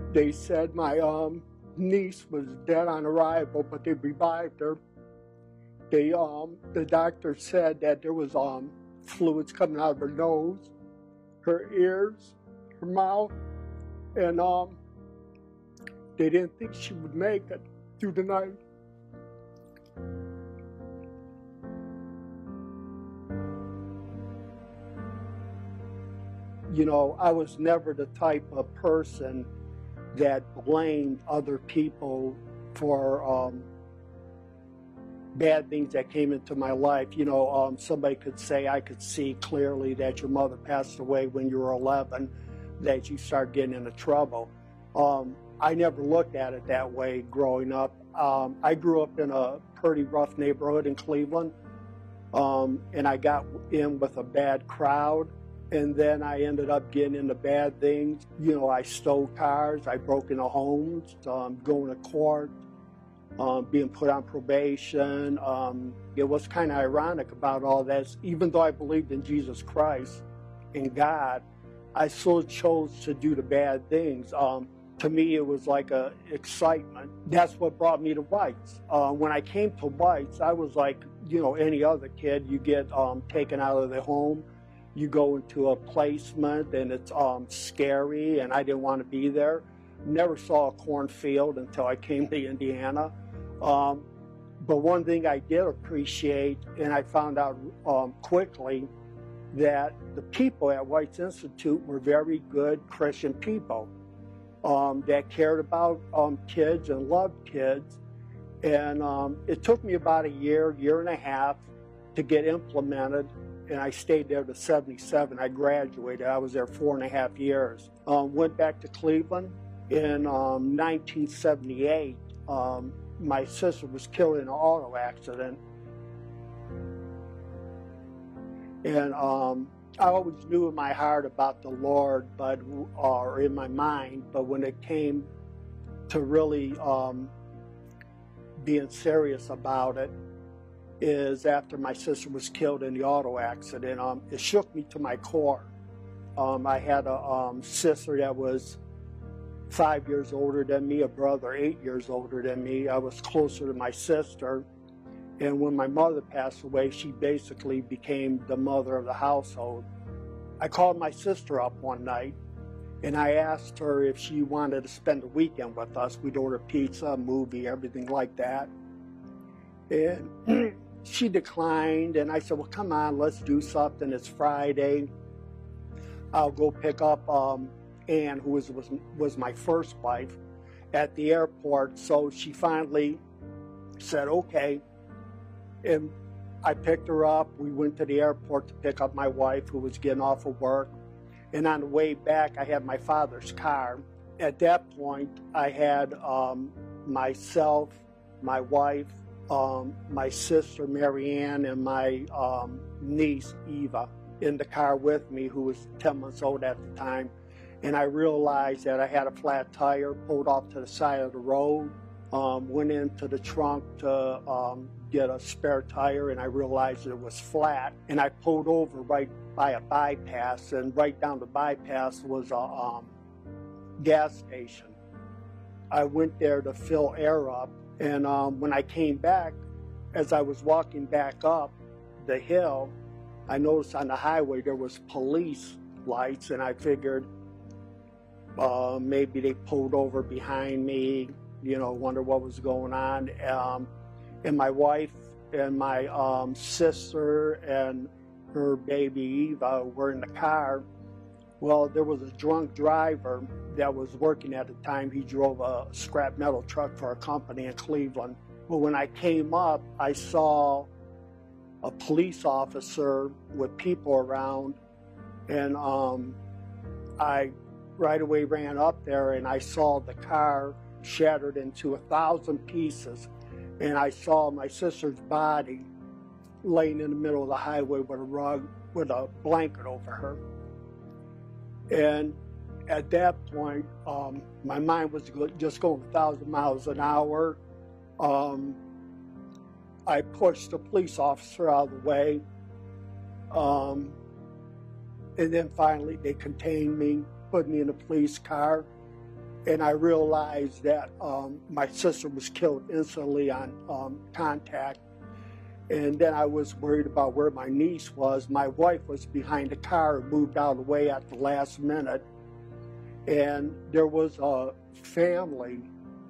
They said my niece was dead on arrival, but they revived her. The doctor said that there was fluids coming out of her nose, her ears, her mouth, and they didn't think she would make it through the night. You know, I was never the type of person that blamed other people for bad things that came into my life. You know, somebody could say, I could see clearly that your mother passed away when you were 11, that you start getting into trouble. I never looked at it that way growing up. I grew up in a pretty rough neighborhood in Cleveland, and I got in with a bad crowd. And then I ended up getting into bad things. You know, I stole cars, I broke into homes, going to court, being put on probation. It was kind of ironic about all that. Even though I believed in Jesus Christ and God, I still chose to do the bad things. To me, it was like a excitement. That's what brought me to White's. When I came to White's, I was like, you know, any other kid. You get taken out of the home. You go into a placement and it's scary, and I didn't want to be there. Never saw a cornfield until I came to Indiana. But one thing I did appreciate, and I found out quickly, that the people at White's Institute were very good Christian people that cared about kids and loved kids. And it took me about a year and a half to get implemented. And I stayed there to 77. I graduated. I was there 4.5 years. Went back to Cleveland. In 1978, my sister was killed in an auto accident. And I always knew in my heart about the Lord, or in my mind, but when it came to really being serious about it, is after my sister was killed in the auto accident. It shook me to my core. I had a sister that was 5 years older than me, a brother 8 years older than me. I was closer to my sister. And when my mother passed away, she basically became the mother of the household. I called my sister up one night, and I asked her if she wanted to spend the weekend with us. We'd order pizza, movie, everything like that. And she declined, and I said, well, come on, let's do something. It's Friday. I'll go pick up Ann, who was my first wife, at the airport. So she finally said, okay. And I picked her up. We went to the airport to pick up my wife, who was getting off of work. And on the way back, I had my father's car. At that point, I had myself, my wife, my sister Mary Ann, and my niece Eva in the car with me, who was 10 months old at the time. And I realized that I had a flat tire, pulled off to the side of the road, went into the trunk to get a spare tire, and I realized it was flat. And I pulled over right by a bypass, and right down the bypass was a gas station. I went there to fill air up. And when I came back, as I was walking back up the hill, I noticed on the highway there was police lights, and I figured maybe they pulled over behind me, you know, wonder what was going on. And my wife and my sister and her baby Eva were in the car. Well, there was a drunk driver that was working at the time. He drove a scrap metal truck for a company in Cleveland. But when I came up, I saw a police officer with people around, and I right away ran up there, and I saw the car shattered into 1,000 pieces, and I saw my sister's body laying in the middle of the highway with a rug, with a blanket over her. And at that point, my mind was just going 1,000 miles an hour. I pushed the police officer out of the way. And then finally they contained me, put me in a police car. and I realized that my sister was killed instantly on contact. And then I was worried about where my niece was. My wife was behind the car and moved out of the way at the last minute. And there was a family.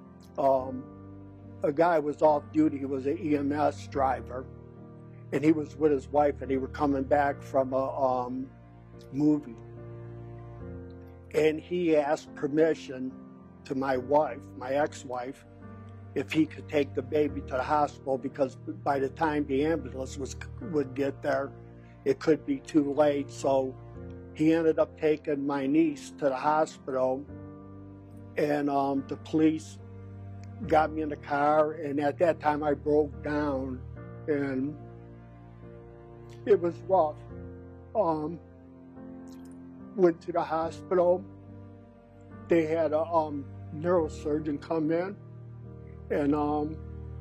A guy was off duty. He was an EMS driver. And he was with his wife, and they were coming back from a movie. And he asked permission to my wife, my ex-wife, if he could take the baby to the hospital, because by the time the ambulance would get there, it could be too late. So he ended up taking my niece to the hospital, and the police got me in the car, and at that time I broke down, and it was rough. Went to the hospital. They had a neurosurgeon come in, and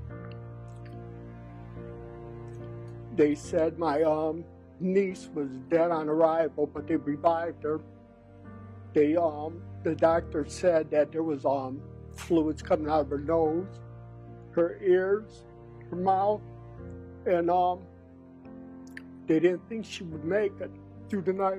they said my niece was dead on arrival, but they revived her. They the doctor said that there was fluids coming out of her nose, her ears, her mouth, and they didn't think she would make it through the night.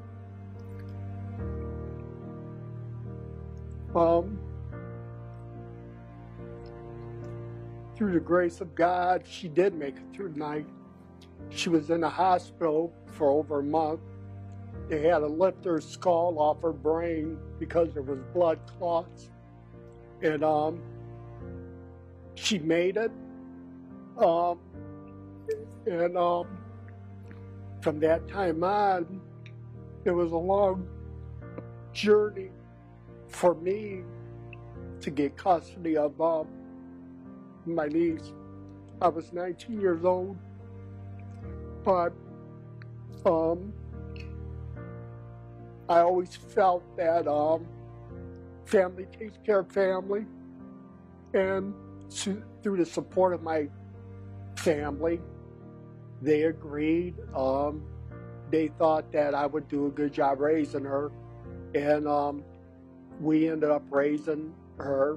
Through the grace of God, she did make it through the night. She was in the hospital for over a month. They had to lift her skull off her brain because there was blood clots. And she made it. From that time on, it was a long journey for me to get custody of my niece. I was 19 years old, but I always felt that family takes care of family, and through the support of my family, they agreed. They thought that I would do a good job raising her, and we ended up raising her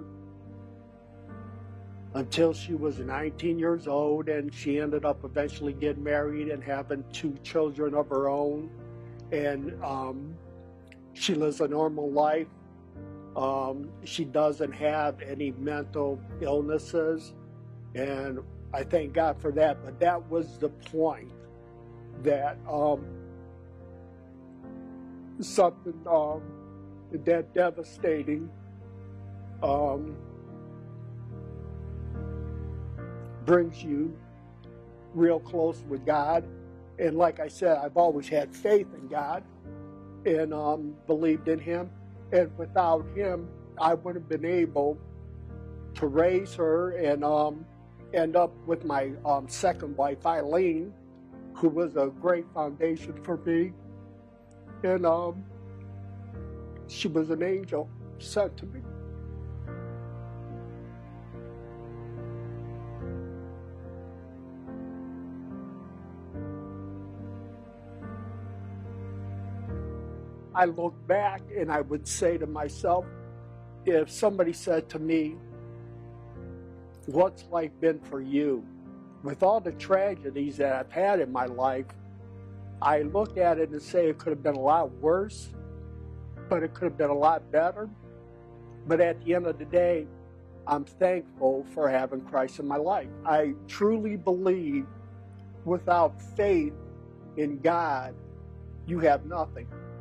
until she was 19 years old, and she ended up eventually getting married and having 2 children of her own. And she lives a normal life. She doesn't have any mental illnesses, and I thank God for that. But that was the point, that something that devastating brings you real close with God. And like I said, I've always had faith in God and believed in Him. And without Him, I wouldn't have been able to raise her and end up with my second wife, Eileen, who was a great foundation for me. And she was an angel sent to me. I look back and I would say to myself, if somebody said to me, what's life been for you? With all the tragedies that I've had in my life, I look at it and say it could have been a lot worse, but it could have been a lot better. But at the end of the day, I'm thankful for having Christ in my life. I truly believe without faith in God, you have nothing.